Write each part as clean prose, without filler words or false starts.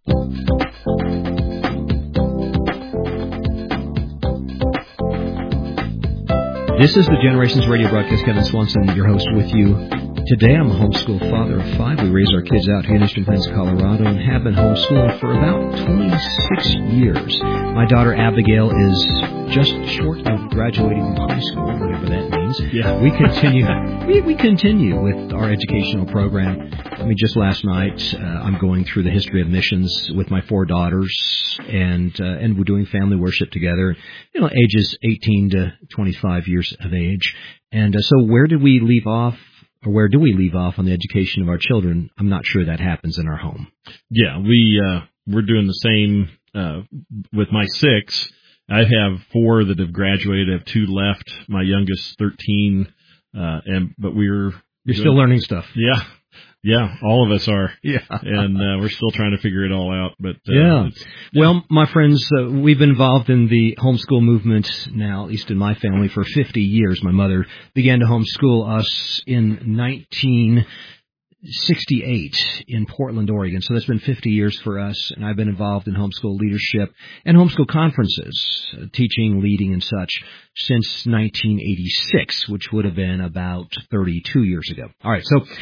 This is the Generations Radio broadcast. Kevin Swanson, your host, with you. Today, I'm a homeschool father of 5. We raise our kids out here in Eastern Plains, Colorado, and have been homeschooling for about 26 years. My daughter, Abigail, is just short of graduating from high school, whatever that means. Yeah. We continue with our educational program. I mean, just last night, I'm going through the history of missions with my 4 daughters, and we're doing family worship together, ages 18 to 25 years of age. And so where do we leave off on the education of our children? I'm not sure that happens in our home. Yeah, we're doing the same with my 6. I have 4 that have graduated. I have 2 left. My youngest, 13, but you're still learning stuff. Yeah, all of us are. Yeah. And we're still trying to figure it all out. But Well, my friends, we've been involved in the homeschool movement now, at least in my family, for 50 years. My mother began to homeschool us in 1968 in Portland, Oregon. So that's been 50 years for us, and I've been involved in homeschool leadership and homeschool conferences, teaching, leading, and such, since 1986, which would have been about 32 years ago. All right, so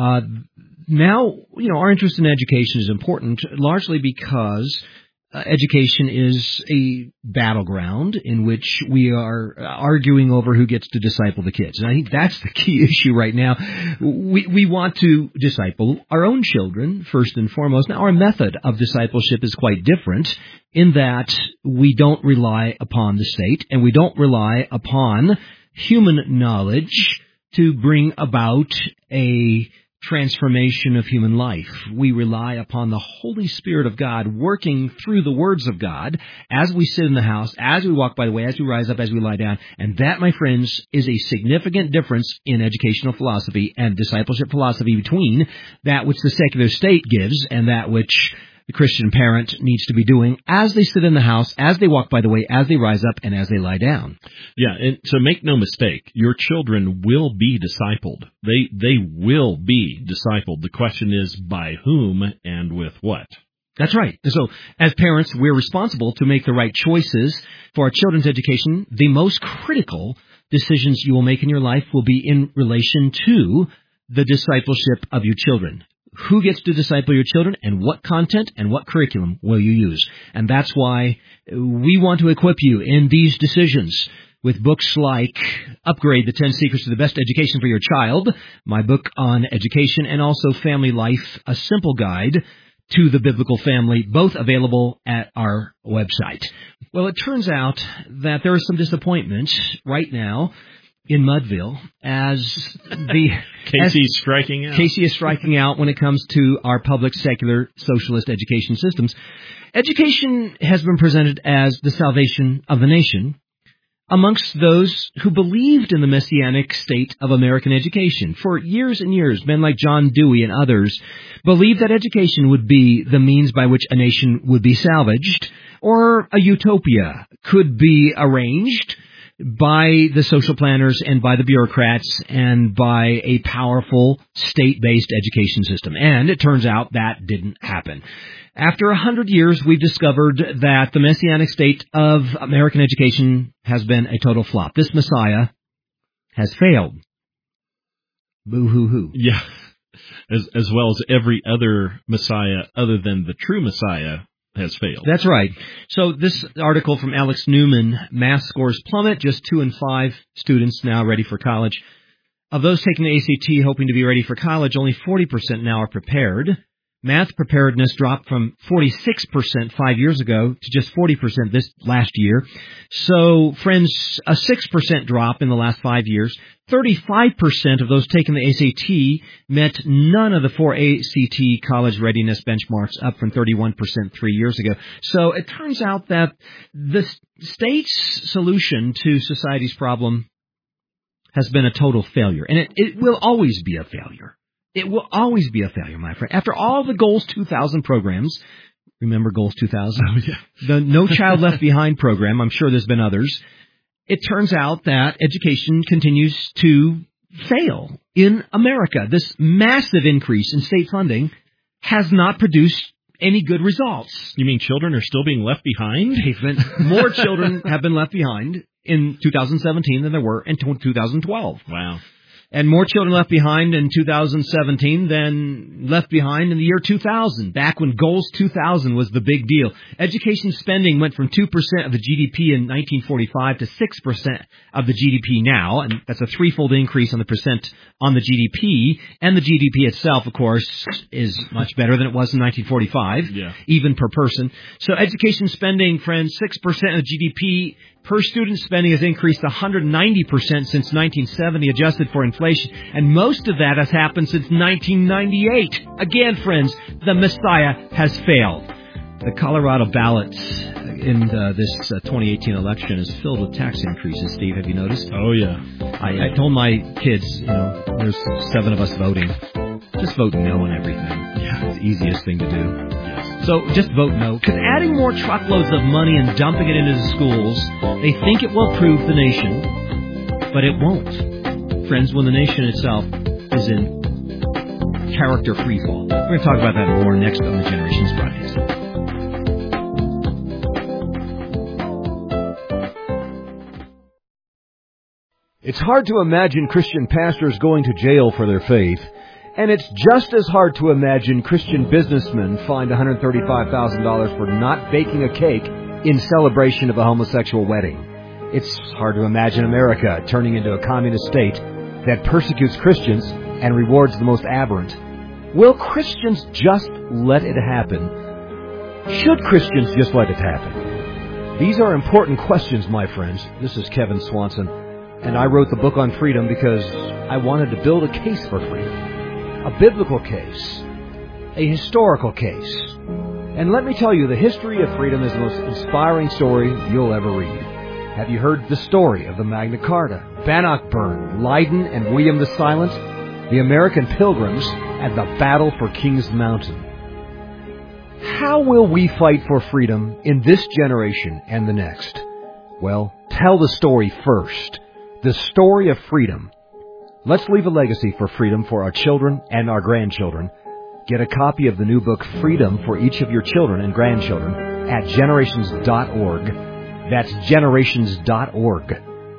now, our interest in education is important, largely because education is a battleground in which we are arguing over who gets to disciple the kids. And I think that's the key issue right now. We want to disciple our own children, first and foremost. Now, our method of discipleship is quite different in that we don't rely upon the state and we don't rely upon human knowledge to bring about a transformation of human life. We rely upon the Holy Spirit of God working through the words of God as we sit in the house, as we walk by the way, as we rise up, as we lie down. And that, my friends, is a significant difference in educational philosophy and discipleship philosophy between that which the secular state gives and that which the Christian parent needs to be doing as they sit in the house, as they walk by the way, as they rise up, and as they lie down. Yeah, and so make no mistake, your children will be discipled. They will be discipled. The question is by whom and with what. That's right. And so, as parents, we're responsible to make the right choices for our children's education. The most critical decisions you will make in your life will be in relation to the discipleship of your children. Who gets to disciple your children, and what content and what curriculum will you use? And that's why we want to equip you in these decisions with books like Upgrade, the 10 Secrets to the Best Education for Your Child, my book on education, and also Family Life, a simple guide to the biblical family, both available at our website. Well, it turns out that there is some disappointment right now in Mudville as Casey is striking out. Casey is striking out when it comes to our public, secular, socialist education systems. Education has been presented as the salvation of the nation amongst those who believed in the messianic state of American education. For years and years, men like John Dewey and others believed that education would be the means by which a nation would be salvaged, or a utopia could be arranged by the social planners and by the bureaucrats and by a powerful state-based education system. And it turns out that didn't happen. After 100 years, we've discovered that the messianic state of American education has been a total flop. This Messiah has failed. Boo-hoo-hoo. Yeah, as well as every other Messiah other than the true Messiah has failed. That's right. So this article from Alex Newman, math scores plummet, just 2 in 5 students now ready for college. Of those taking the ACT hoping to be ready for college, only 40% now are prepared. Math preparedness dropped from 46% 5 years ago to just 40% this last year. So, friends, a 6% drop in the last 5 years. 35% of those taking the ACT met none of the 4 ACT college readiness benchmarks, up from 31% 3 years ago. So it turns out that the state's solution to society's problem has been a total failure. And it will always be a failure. It will always be a failure, my friend. After all the Goals 2000 programs, remember Goals 2000? Oh, yeah. The No Child Left Behind program, I'm sure there's been others. It turns out that education continues to fail in America. This massive increase in state funding has not produced any good results. You mean children are still being left behind? More children have been left behind in 2017 than there were in 2012. Wow. And more children left behind in 2017 than left behind in the year 2000, back when Goals 2000 was the big deal. Education spending went from 2% of the GDP in 1945 to 6% of the GDP now, and that's a threefold increase on the percent on the GDP. And the GDP itself, of course, is much better than it was in 1945, even per person. So education spending, friends, 6% of GDP. Per student spending has increased 190% since 1970, adjusted for inflation, and most of that has happened since 1998. Again, friends, the Messiah has failed. The Colorado ballot in this 2018 election is filled with tax increases, Steve. Have you noticed? Oh, yeah. I told my kids, there's 7 of us voting. Just vote no on everything. Yeah, it's the easiest thing to do. So just vote no, because adding more truckloads of money and dumping it into the schools, they think it will improve the nation, but it won't. Friends, when the nation itself is in character freefall. We're going to talk about that more next on the Generations broadcast. It's hard to imagine Christian pastors going to jail for their faith. And it's just as hard to imagine Christian businessmen fined $135,000 for not baking a cake in celebration of a homosexual wedding. It's hard to imagine America turning into a communist state that persecutes Christians and rewards the most aberrant. Will Christians just let it happen? Should Christians just let it happen? These are important questions, my friends. This is Kevin Swanson, and I wrote the book on freedom because I wanted to build a case for freedom. A biblical case, a historical case. And let me tell you, the history of freedom is the most inspiring story you'll ever read. Have you heard the story of the Magna Carta, Bannockburn, Leiden, and William the Silent, the American Pilgrims, and the battle for King's Mountain? How will we fight for freedom in this generation and the next? Well, tell the story first. The story of freedom. Let's leave a legacy for freedom for our children and our grandchildren. Get a copy of the new book, Freedom, for each of your children and grandchildren at generations.org. That's generations.org.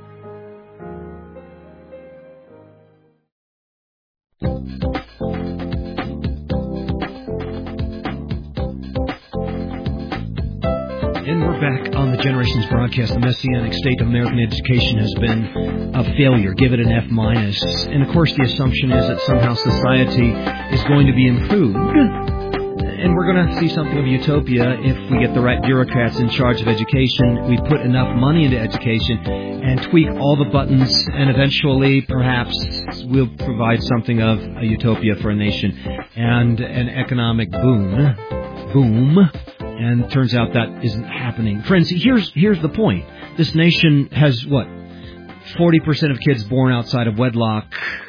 And we're back on the Generations broadcast. The Messianic state of American education has been a failure. Give it an F-. And of course the assumption is that somehow society is going to be improved. And we're going to see something of utopia if we get the right bureaucrats in charge of education. We put enough money into education and tweak all the buttons, and eventually perhaps we'll provide something of a utopia for a nation and an economic boom. And turns out that isn't happening. Friends, here's the point. This nation has, 40% of kids born outside of wedlock,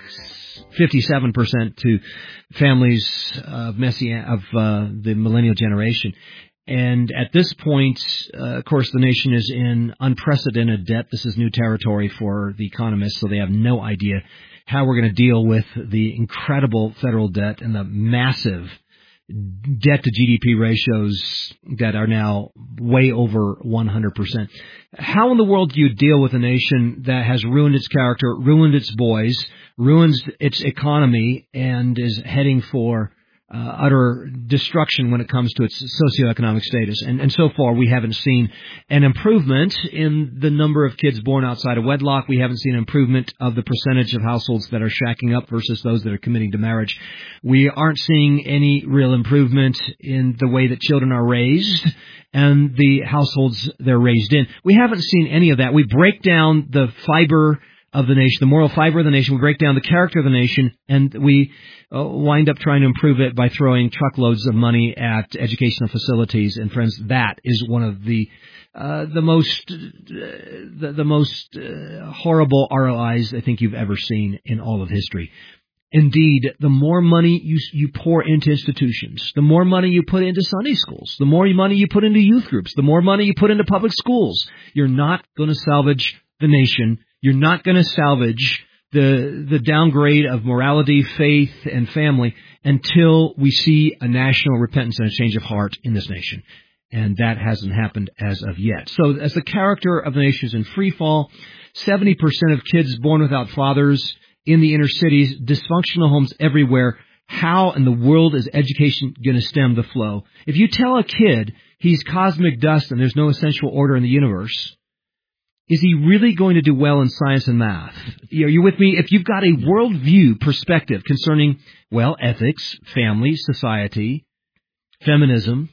57% to families of the millennial generation. And at this point, of course, the nation is in unprecedented debt. This is new territory for the economists, so they have no idea how we're going to deal with the incredible federal debt and the massive debt to GDP ratios that are now way over 100%. How in the world do you deal with a nation that has ruined its character, ruined its boys, ruins its economy, and is heading for utter destruction when it comes to its socioeconomic status? And so far, we haven't seen an improvement in the number of kids born outside of wedlock. We haven't seen an improvement of the percentage of households that are shacking up versus those that are committing to marriage. We aren't seeing any real improvement in the way that children are raised and the households they're raised in. We haven't seen any of that. We break down the fiber of the nation, the moral fiber of the nation. We break down the character of the nation, and we wind up trying to improve it by throwing truckloads of money at educational facilities. And friends, that is one of the most horrible ROIs I think you've ever seen in all of history. Indeed, the more money you pour into institutions, the more money you put into Sunday schools, the more money you put into youth groups, the more money you put into public schools, you're not going to salvage the nation. You're not going to salvage the downgrade of morality, faith, and family until we see a national repentance and a change of heart in this nation. And that hasn't happened as of yet. So as the character of the nation is in free fall, 70% of kids born without fathers in the inner cities, dysfunctional homes everywhere, how in the world is education going to stem the flow? If you tell a kid he's cosmic dust and there's no essential order in the universe, is he really going to do well in science and math? Are you with me? If you've got a worldview perspective concerning, well, ethics, family, society, feminism,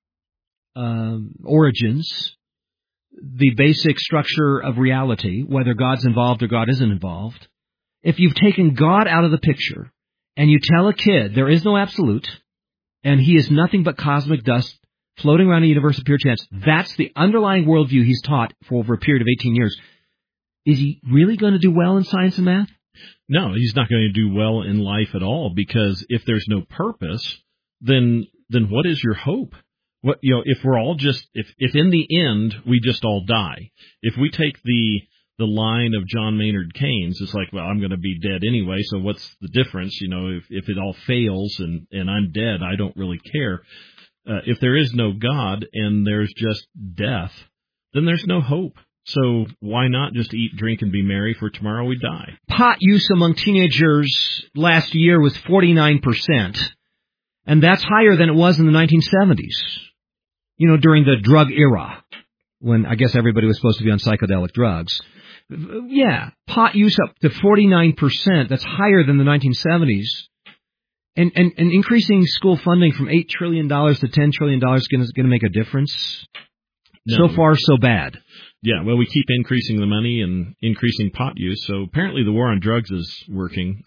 origins, the basic structure of reality, whether God's involved or God isn't involved, if you've taken God out of the picture and you tell a kid there is no absolute and he is nothing but cosmic dust floating around a universe of pure chance, that's the underlying worldview he's taught for over a period of 18 years. Is he really going to do well in science and math? No, he's not going to do well in life at all, because if there's no purpose, then what is your hope? What, if we're all just, if in the end we just all die, if we take the line of John Maynard Keynes, it's like, well, I'm going to be dead anyway, so what's the difference? If it all fails and I'm dead, I don't really care. If there is no God and there's just death, then there's no hope. So why not just eat, drink, and be merry, for tomorrow we die? Pot use among teenagers last year was 49%, and that's higher than it was in the 1970s, during the drug era, when I guess everybody was supposed to be on psychedelic drugs. Yeah, pot use up to 49%. That's higher than the 1970s. And increasing school funding from $8 trillion to $10 trillion is going to make a difference? No. So far, so bad. Yeah, well, we keep increasing the money and increasing pot use, so apparently the war on drugs is working.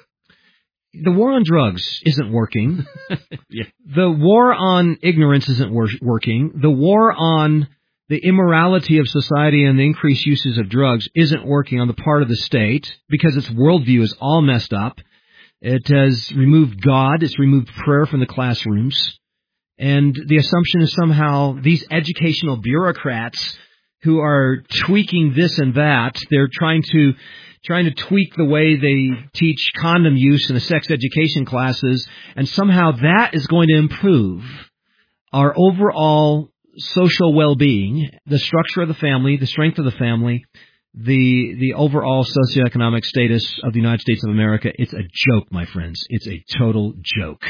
The war on drugs isn't working. Yeah. The war on ignorance isn't working. The war on the immorality of society and the increased uses of drugs isn't working on the part of the state, because its worldview is all messed up. It has removed God. It's removed prayer from the classrooms. And the assumption is somehow these educational bureaucrats who are tweaking this and that, they're trying to tweak the way they teach condom use in the sex education classes, and somehow that is going to improve our overall social well-being, the structure of the family, the strength of the family, the overall socioeconomic status of the United States of America. It's a joke, my friends. It's a total joke.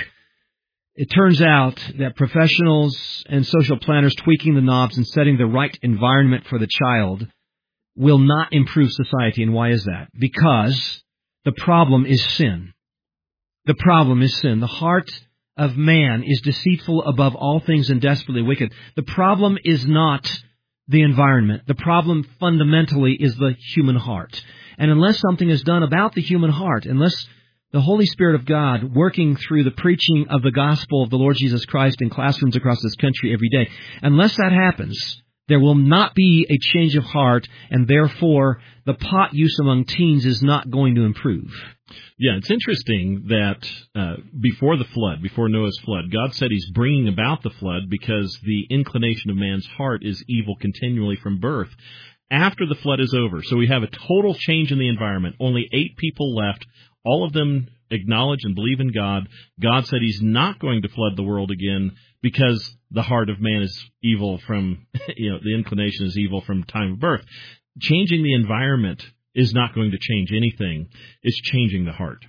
It turns out that professionals and social planners tweaking the knobs and setting the right environment for the child will not improve society. And why is that? Because the problem is sin. The problem is sin. The heart of man is deceitful above all things and desperately wicked. The problem is not the environment. The problem fundamentally is the human heart. And unless something is done about the human heart, unless the Holy Spirit of God working through the preaching of the gospel of the Lord Jesus Christ in classrooms across this country every day, unless that happens, there will not be a change of heart, and therefore the pot use among teens is not going to improve. Yeah, it's interesting that before Noah's flood, God said he's bringing about the flood because the inclination of man's heart is evil continually from birth. After the flood is over, so we have a total change in the environment, only 8 people left, all of them acknowledge and believe in God. God said he's not going to flood the world again because the heart of man is evil from, the inclination is evil from time of birth. Changing the environment is not going to change anything. It's changing the heart.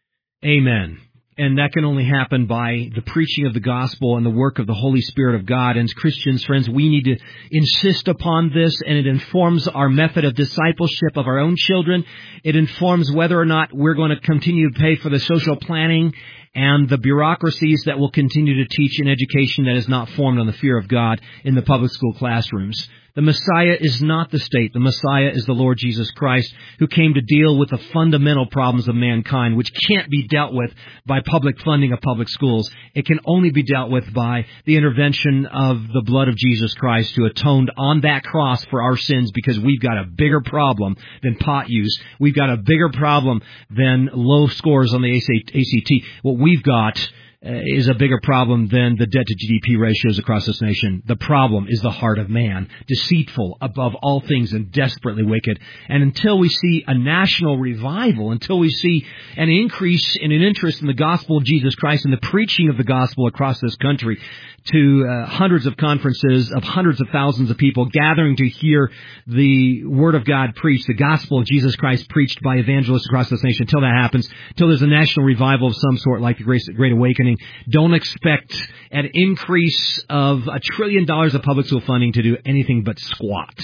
Amen. And that can only happen by the preaching of the gospel and the work of the Holy Spirit of God. And as Christians, friends, we need to insist upon this, and it informs our method of discipleship of our own children. It informs whether or not we're going to continue to pay for the social planning and the bureaucracies that will continue to teach an education that is not formed on the fear of God in the public school classrooms. The Messiah is not the state. The Messiah is the Lord Jesus Christ, who came to deal with the fundamental problems of mankind, which can't be dealt with by public funding of public schools. It can only be dealt with by the intervention of the blood of Jesus Christ, who atoned on that cross for our sins, because we've got a bigger problem than pot use. We've got a bigger problem than low scores on the ACT. What we've got is a bigger problem than the debt to GDP ratios across this nation. The problem is the heart of man, deceitful above all things and desperately wicked. And until we see a national revival, until we see an increase in an interest in the gospel of Jesus Christ and the preaching of the gospel across this country to hundreds of conferences of hundreds of thousands of people gathering to hear the Word of God preached, the gospel of Jesus Christ preached by evangelists across this nation, until that happens, until there's a national revival of some sort like the Great Awakening, don't expect an increase of $1 trillion of public school funding to do anything but squat.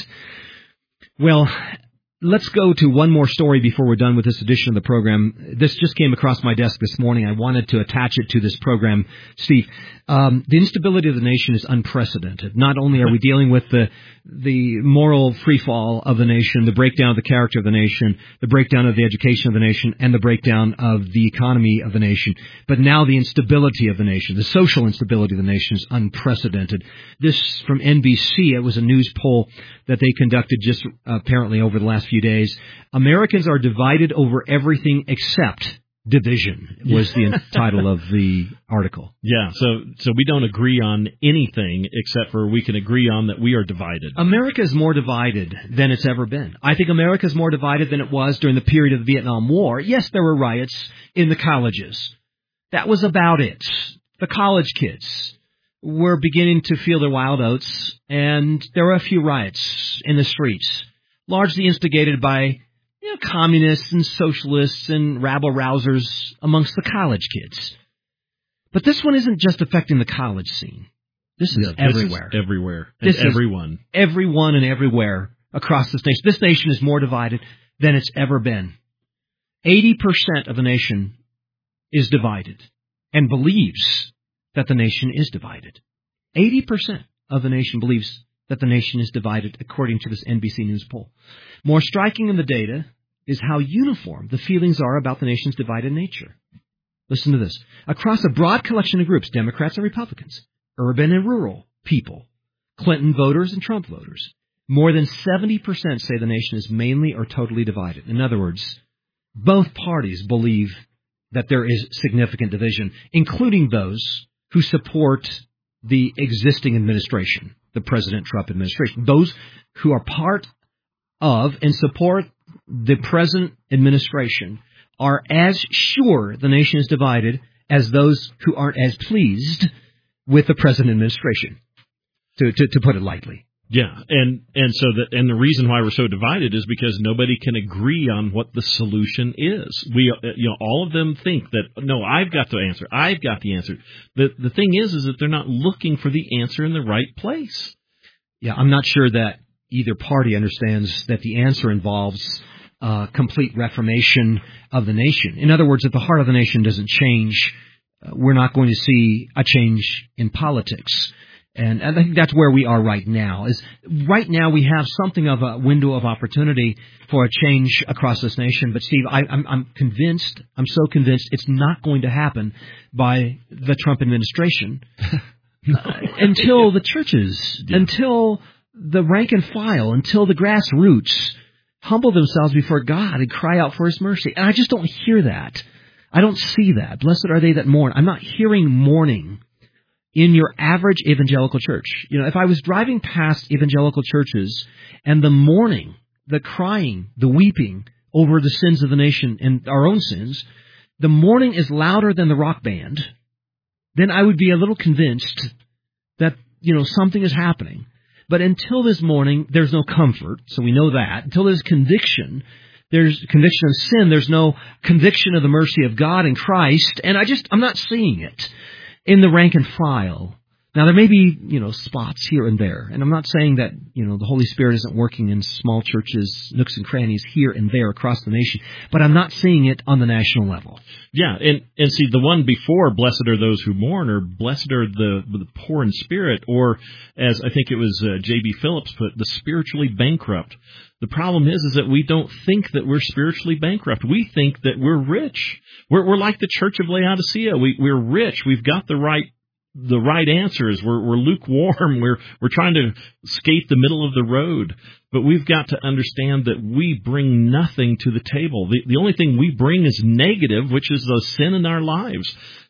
Well, let's go to one more story before we're done with this edition of the program. This just came across my desk this morning. I wanted to attach it to this program, Steve. The instability of the nation is unprecedented. Not only are we dealing with the moral freefall of the nation, the breakdown of the character of the nation, the breakdown of the education of the nation, and the breakdown of the economy of the nation, but now the instability of the nation, the social instability of the nation is unprecedented. This from NBC. It was a news poll that they conducted just apparently over the last few days. Americans are divided over everything except division was the title of the article. Yeah, so we don't agree on anything except for we can agree on that we are divided. America is more divided than it's ever been. I think America is more divided than it was during the period of the Vietnam War. Yes, there were riots in the colleges. That was about it. The college kids were beginning to feel their wild oats, and there were a few riots in the streets, largely instigated by communists and socialists and rabble-rousers amongst the college kids. But this one isn't just affecting the college scene. This is everywhere. This is everywhere. And everyone. Everyone and everywhere across this nation. This nation is more divided than it's ever been. 80% of the nation is divided and believes that the nation is divided. 80% of the nation believes that the nation is divided, according to this NBC News poll. More striking in the data is how uniform the feelings are about the nation's divided nature. Listen to this. Across a broad collection of groups, Democrats and Republicans, urban and rural people, Clinton voters and Trump voters, more than 70% say the nation is mainly or totally divided. In other words, both parties believe that there is significant division, including those who support the existing administration, the President Trump administration. Those who are part of and support the present administration are as sure the nation is divided as those who aren't as pleased with the present administration, to put it lightly. Yeah, and the reason why we're so divided is because nobody can agree on what the solution is. We, all of them think that, no, I've got the answer. I've got the answer. The thing is that they're not looking for the answer in the right place. Yeah, I'm not sure that either party understands that the answer involves complete reformation of the nation. In other words, if the heart of the nation doesn't change, we're not going to see a change in politics. And I think that's where we are right now. Right now we have something of a window of opportunity for a change across this nation. But Steve, I'm convinced, I'm so convinced it's not going to happen by the Trump administration until the churches, until the rank and file, until the grassroots humble themselves before God and cry out for His mercy. And I just don't hear that. I don't see that. Blessed are they that mourn. I'm not hearing mourning in your average evangelical church. If I was driving past evangelical churches and the mourning, the crying, the weeping over the sins of the nation and our own sins, the mourning is louder than the rock band, then I would be a little convinced that, something is happening. But until this morning, there's no comfort, so we know that. Until there's conviction of sin, there's no conviction of the mercy of God in Christ, and I'm not seeing it in the rank and file. Now, there may be, spots here and there, and I'm not saying that, the Holy Spirit isn't working in small churches, nooks and crannies here and there across the nation, but I'm not seeing it on the national level. Yeah, and see, the one before, blessed are those who mourn, or blessed are the poor in spirit, or as I think it was J.B. Phillips put, the spiritually bankrupt. The problem is that we don't think that we're spiritually bankrupt. We think that we're rich. We're like the church of Laodicea. We're rich. We've got the right answers. We're lukewarm. We're trying to skate the middle of the road. But we've got to understand that we bring nothing to the table. The only thing we bring is negative, which is the sin in our lives.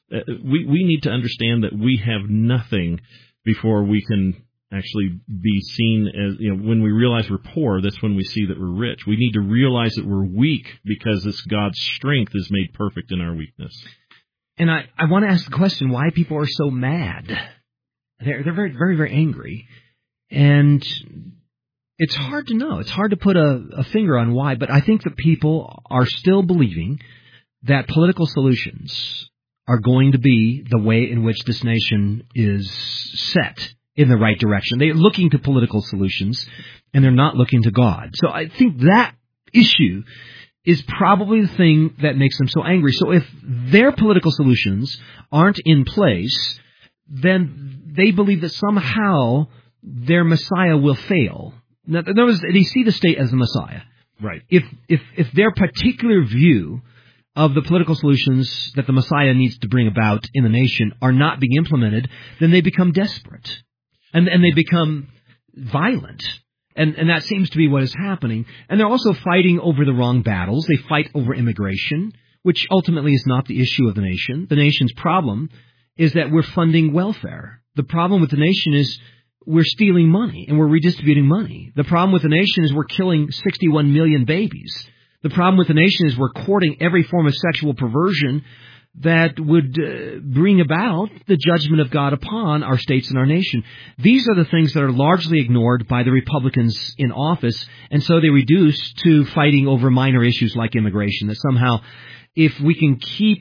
We need to understand that we have nothing before we can actually be seen as, when we realize we're poor, that's when we see that we're rich. We need to realize that we're weak because it's God's strength is made perfect in our weakness. And I want to ask the question, why people are so mad. They're very, very, very angry. And it's hard to know. It's hard to put a finger on why, but I think that people are still believing that political solutions are going to be the way in which this nation is set in the right direction. They're looking to political solutions, and they're not looking to God. So I think that issue is probably the thing that makes them so angry. So if their political solutions aren't in place, then they believe that somehow their Messiah will fail. Now, in other words, they see the state as the Messiah. Right. If their particular view of the political solutions that the Messiah needs to bring about in the nation are not being implemented, then they become desperate. And they become violent. And that seems to be what is happening. And they're also fighting over the wrong battles. They fight over immigration, which ultimately is not the issue of the nation. The nation's problem is that we're funding welfare. The problem with the nation is we're stealing money and we're redistributing money. The problem with the nation is we're killing 61 million babies. The problem with the nation is we're courting every form of sexual perversion that would bring about the judgment of God upon our states and our nation. These are the things that are largely ignored by the Republicans in office, and so they reduce to fighting over minor issues like immigration, that somehow if we can keep,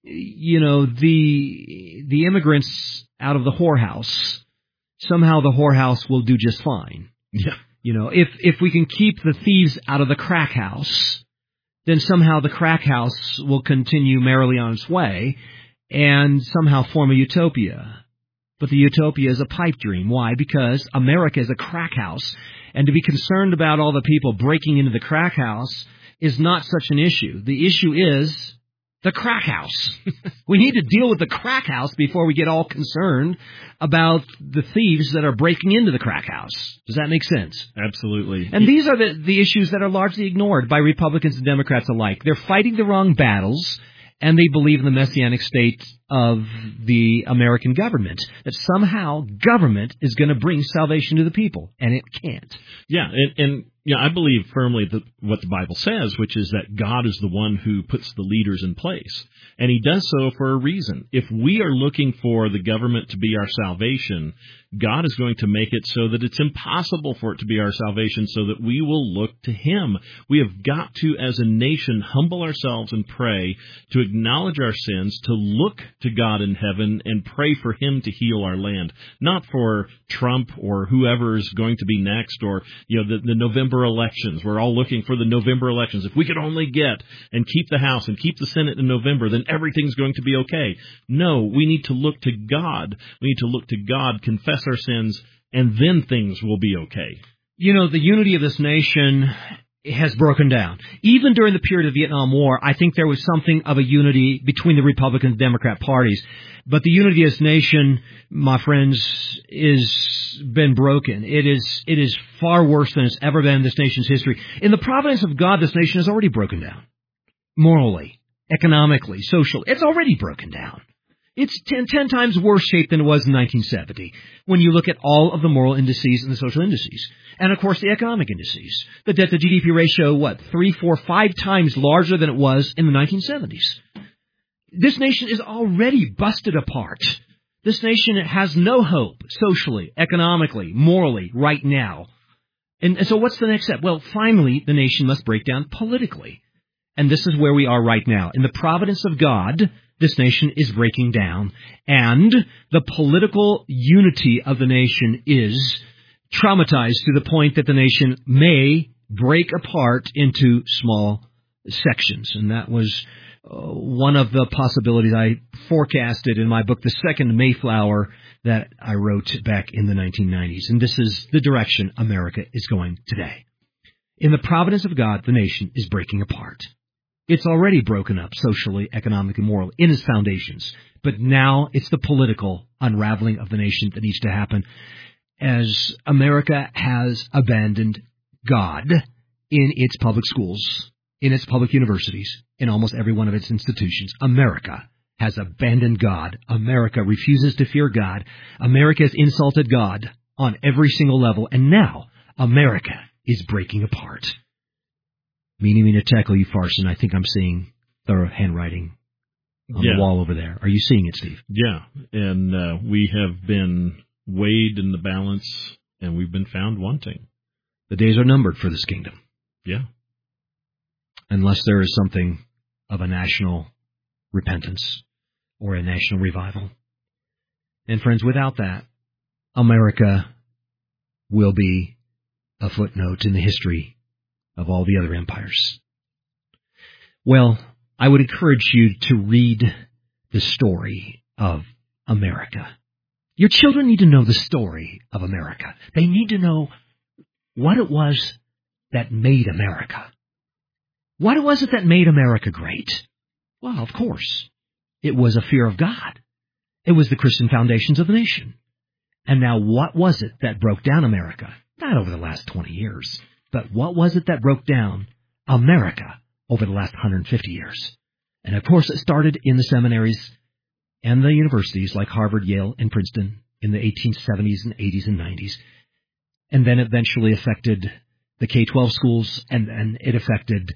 the immigrants out of the whorehouse, somehow the whorehouse will do just fine. Yeah. If we can keep the thieves out of the crack house, then somehow the crack house will continue merrily on its way and somehow form a utopia. But the utopia is a pipe dream. Why? Because America is a crack house, and to be concerned about all the people breaking into the crack house is not such an issue. The issue is the crack house. We need to deal with the crack house before we get all concerned about the thieves that are breaking into the crack house. Does that make sense? Absolutely. And these are the issues that are largely ignored by Republicans and Democrats alike. They're fighting the wrong battles, and they believe in the messianic state of the American government, that somehow government is going to bring salvation to the people, and it can't. Yeah, and I believe firmly that what the Bible says, which is that God is the one who puts the leaders in place, and He does so for a reason. If we are looking for the government to be our salvation, God is going to make it so that it's impossible for it to be our salvation, so that we will look to Him. We have got to, as a nation, humble ourselves and pray, to acknowledge our sins, to look to God in heaven and pray for Him to heal our land, not for Trump or whoever is going to be next, or the November elections. We're all looking for the November elections. If we could only get and keep the House and keep the Senate in November, then everything's going to be okay. No, we need to look to God. We need to look to God, confess our sins, and then things will be okay. The unity of this nation has broken down. Even during the period of the Vietnam War, I think there was something of a unity between the Republican and Democrat parties. But the unity of this nation, my friends, is been broken. It is far worse than it's ever been in this nation's history. In the providence of God, this nation has already broken down. Morally, economically, socially. It's already broken down. It's 10 times worse shape than it was in 1970 when you look at all of the moral indices and the social indices. And, of course, the economic indices. The debt-to-GDP ratio, 3, 4, 5 times larger than it was in the 1970s. This nation is already busted apart. This nation has no hope socially, economically, morally right now. And so what's the next step? Well, finally, the nation must break down politically. And this is where we are right now. In the providence of God, this nation is breaking down, and the political unity of the nation is traumatized to the point that the nation may break apart into small sections. And that was one of the possibilities I forecasted in my book, The Second Mayflower, that I wrote back in the 1990s. And this is the direction America is going today. In the providence of God, the nation is breaking apart. It's already broken up socially, economically, morally, in its foundations. But now it's the political unraveling of the nation that needs to happen, as America has abandoned God in its public schools, in its public universities, in almost every one of its institutions. America has abandoned God. America refuses to fear God. America has insulted God on every single level. And now America is breaking apart. Meaning me to tackle you, Farson. I think I'm seeing the handwriting on the wall over there. Are you seeing it, Steve? Yeah. And we have been weighed in the balance, and we've been found wanting. The days are numbered for this kingdom. Yeah. Unless there is something of a national repentance or a national revival. And friends, without that, America will be a footnote in the history of all the other empires. Well, I would encourage you to read the story of America. Your children need to know the story of America. They need to know what it was that made America. What was it that made America great? Well, of course, it was a fear of God. It was the Christian foundations of the nation. And now what was it that broke down America? Not over the last 20 years, but what was it that broke down America over the last 150 years? And of course, it started in the seminaries and the universities like Harvard, Yale, and Princeton in the 1870s and 80s and 90s. And then eventually affected the K-12 schools, and it affected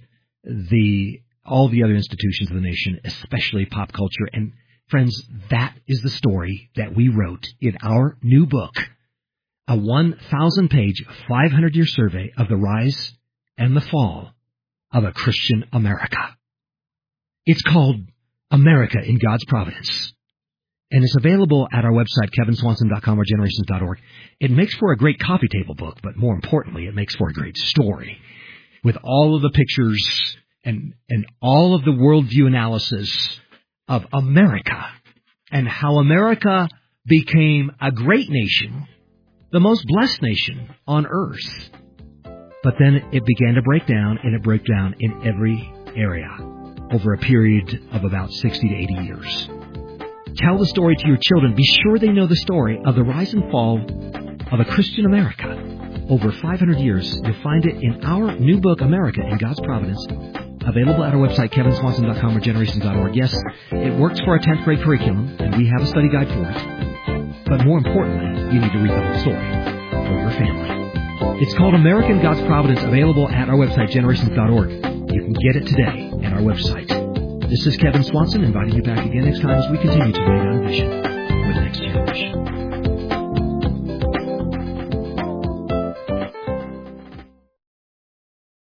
all the other institutions of the nation, especially pop culture. And friends, that is the story that we wrote in our new book, a 1,000-page, 500-year survey of the rise and the fall of a Christian America. It's called America in God's Providence. And it's available at our website, kevinswanson.com or generations.org. It makes for a great coffee table book, but more importantly, it makes for a great story with all of the pictures and all of the worldview analysis of America and how America became a great nation, the most blessed nation on earth. But then it began to break down, and it broke down in every area over a period of about 60 to 80 years. Tell the story to your children. Be sure they know the story of the rise and fall of a Christian America over 500 years. You'll find it in our new book, America in God's Providence, available at our website, kevinswanson.com or generations.org. Yes, it works for our 10th grade curriculum, and we have a study guide for it. But more importantly, you need to read the whole story for your family. It's called America in God's Providence, available at our website, generations.org. You can get it today at our website. This is Kevin Swanson, inviting you back again next time as we continue to lay down vision for the next generation.